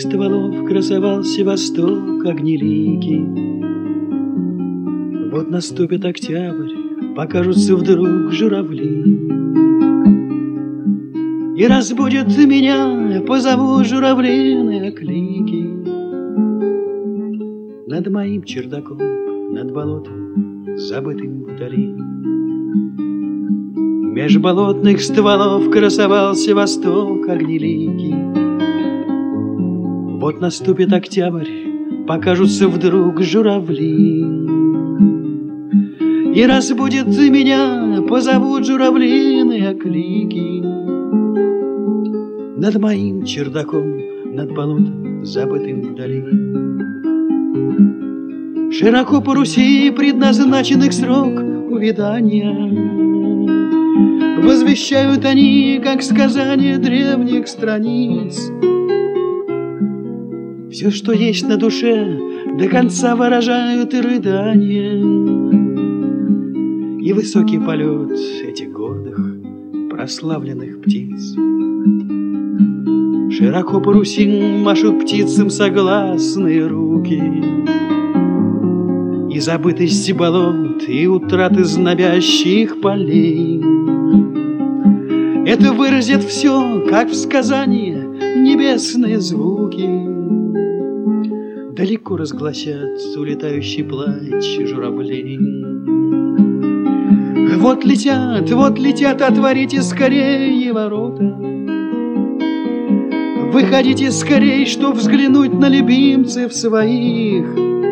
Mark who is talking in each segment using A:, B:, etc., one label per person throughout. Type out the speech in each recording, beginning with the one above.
A: стволов красовался восток огнеликий. Вот наступит октябрь, покажутся вдруг журавли, и разбудят меня, позовут журавлиные клики. Над моим чердаком, над болотом, забытым вдали, меж болотных стволов красовался восток огнеликий. Вот наступит октябрь, покажутся вдруг журавли, и разбудят меня, позовут журавлиные клики. Над моим чердаком, над болотом, забытым вдали, широко по Руси предназначенных срок увядания возвещают они, как сказания древних страниц. Все, что есть на душе, до конца выражают и рыдания, и высокий полет этих гордых, прославленных птиц. Широко по Руси машут птицам согласные руки, и забытость болот, и утраты знобящих полей. Это выразит все, как в сказании, небесные звуки. Далеко разгласят улетающий плач журавлей. Вот летят, отворите скорее ворота. Выходите скорей, чтоб взглянуть на любимцев своих.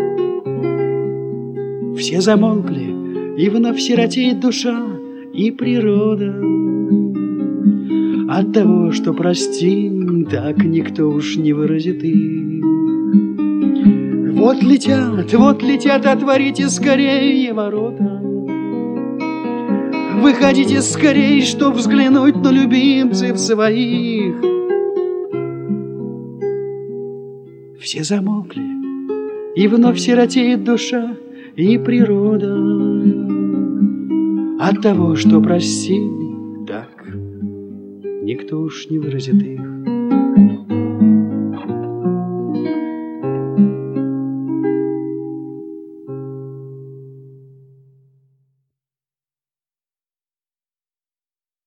A: Все замолкли, и вновь сиротеет душа и природа. От того, что прости, так никто уж не выразит их. Вот летят, отворите скорее ворота. Выходите скорей, чтоб взглянуть на любимцев своих. Все замолкли, и вновь сиротеет душа и природа. От того, что прости, так никто уж не выразит их.